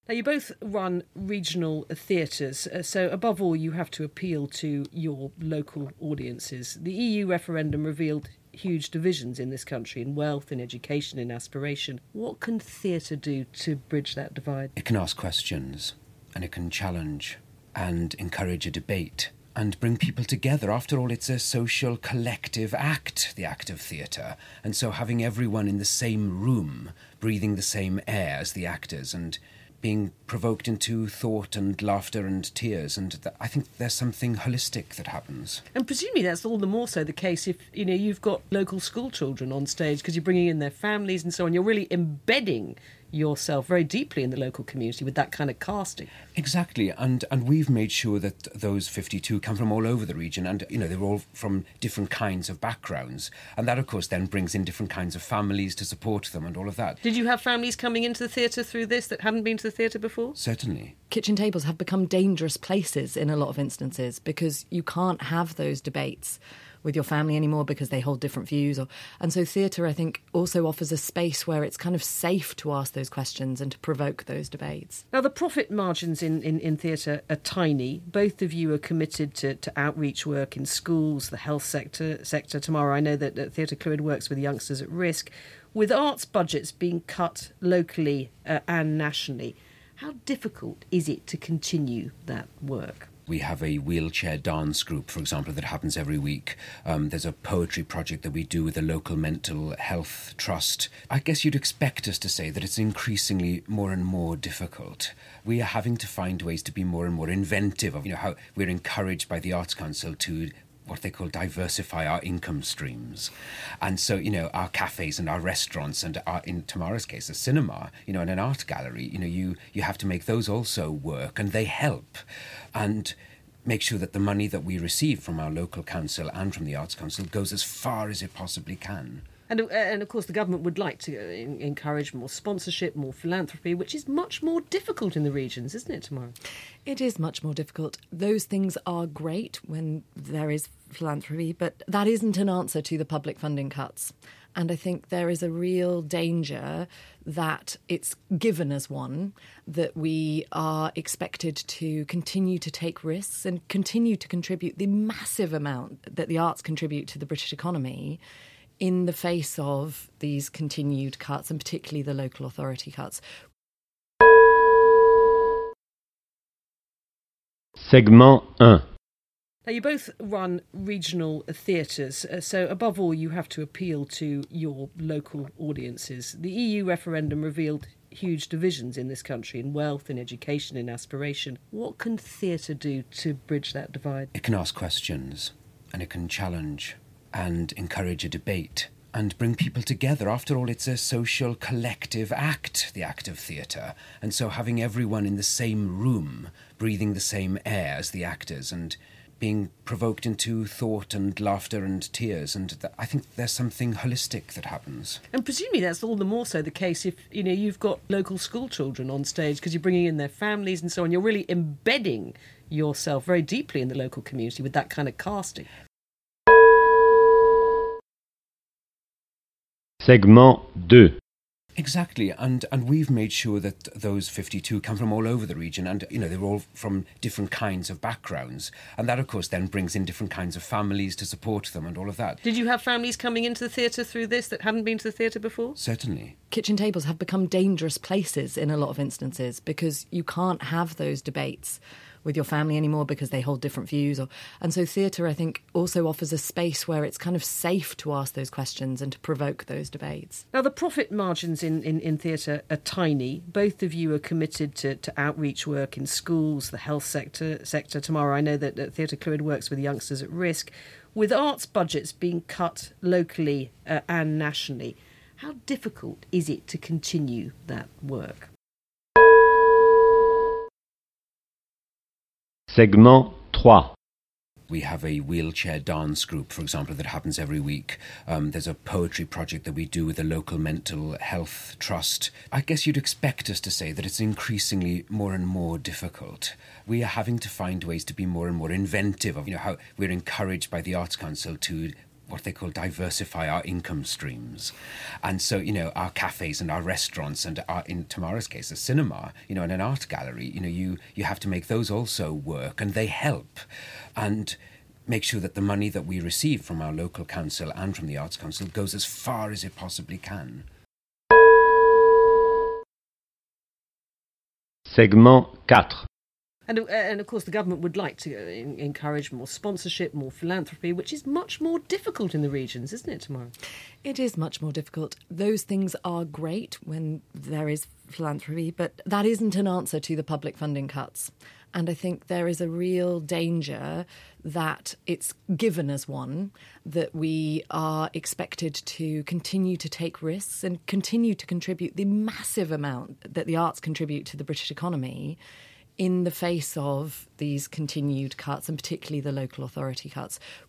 Now, you both run regional theatres, so above all, you have to appeal to your local audiences. The EU referendum revealed huge divisions in this country in wealth, in education, in aspiration. What can theatre do to bridge that divide? It can ask questions, and it can challenge and encourage a debate and bring people together. After all, it's a social collective act, the act of theatre. And so having everyone in the same room, breathing the same air as the actors and being provoked into thought and laughter and tears. And I think there's something holistic that happens. And presumably that's all the more so the case if, you've got local school children on stage because you're bringing in their families and so on. You're really embedding yourself very deeply in the local community with that kind of casting. Exactly, and we've made sure that those 52 come from all over the region, and they're all from different kinds of backgrounds, and that of course then brings in different kinds of families to support them and all of that. Did you have families coming into the theatre through this that hadn't been to the theatre before? Certainly. Kitchen tables have become dangerous places in a lot of instances because you can't have those debates with your family anymore because they hold different views. And so theatre, I think, also offers a space where it's kind of safe to ask those questions and to provoke those debates. Now, the profit margins in theatre are tiny. Both of you are committed to outreach work in schools, the health sector. Tomorrow, I know that Theatre Clwyd works with youngsters at risk. With arts budgets being cut locally and nationally, how difficult is it to continue that work? We have a wheelchair dance group, for example, that happens every week. There's a poetry project that we do with the local mental health trust. I guess you'd expect us to say that it's increasingly more and more difficult. We are having to find ways to be more and more inventive of, how we're encouraged by the Arts Council to what they call diversify our income streams. And so, our cafes and our restaurants and in Tamara's case, a cinema, and an art gallery, you have to make those also work, and they help. And make sure that the money that we receive from our local council and from the Arts Council goes as far as it possibly can. And of course, the government would like to encourage more sponsorship, more philanthropy, which is much more difficult in the regions, isn't it, Tamara? It is much more difficult. Those things are great when there is philanthropy, but that isn't an answer to the public funding cuts. And I think there is a real danger that it's given as one, that we are expected to continue to take risks and continue to contribute the massive amount that the arts contribute to the British economy in the face of these continued cuts, and particularly the local authority cuts. Segment 1. Now, you both run regional theatres, so above all, you have to appeal to your local audiences. The EU referendum revealed huge divisions in this country in wealth, in education, in aspiration. What can theatre do to bridge that divide? It can ask questions, and it can challenge and encourage a debate and bring people together. After all, it's a social collective act, the act of theatre. And so having everyone in the same room, breathing the same air as the actors and being provoked into thought and laughter and tears. And I think there's something holistic that happens. And presumably that's all the more so the case if, you've got local school children on stage because you're bringing in their families and so on. You're really embedding yourself very deeply in the local community with that kind of casting. Segment 2. Exactly, and we've made sure that those 52 come from all over the region, and they're all from different kinds of backgrounds, and that of course then brings in different kinds of families to support them and all of that. Did you have families coming into the theatre through this that hadn't been to the theatre before? Certainly. Kitchen tables have become dangerous places in a lot of instances because you can't have those debates with your family anymore because they hold different views. And so theatre, I think, also offers a space where it's kind of safe to ask those questions and to provoke those debates. Now, the profit margins in theatre are tiny. Both of you are committed to outreach work in schools, the health sector. Tomorrow, I know that Theatre Clwyd works with youngsters at risk. With arts budgets being cut locally and nationally, how difficult is it to continue that work? Segment 3. We have a wheelchair dance group, for example, that happens every week. There's a poetry project that we do with the local mental health trust. I guess you'd expect us to say that it's increasingly more and more difficult. We are having to find ways to be more and more inventive of, how we're encouraged by the Arts Council to what they call diversify our income streams. And so, our cafes and our restaurants and in Tamara's case, a cinema, and an art gallery, you have to make those also work, and they help. And make sure that the money that we receive from our local council and from the Arts Council goes as far as it possibly can. Segment 4. And of course, the government would like to encourage more sponsorship, more philanthropy, which is much more difficult in the regions, isn't it, Tamara? It is much more difficult. Those things are great when there is philanthropy, but that isn't an answer to the public funding cuts. And I think there is a real danger that it's given as one, that we are expected to continue to take risks and continue to contribute the massive amount that the arts contribute to the British economy in the face of these continued cuts, and particularly the local authority cuts,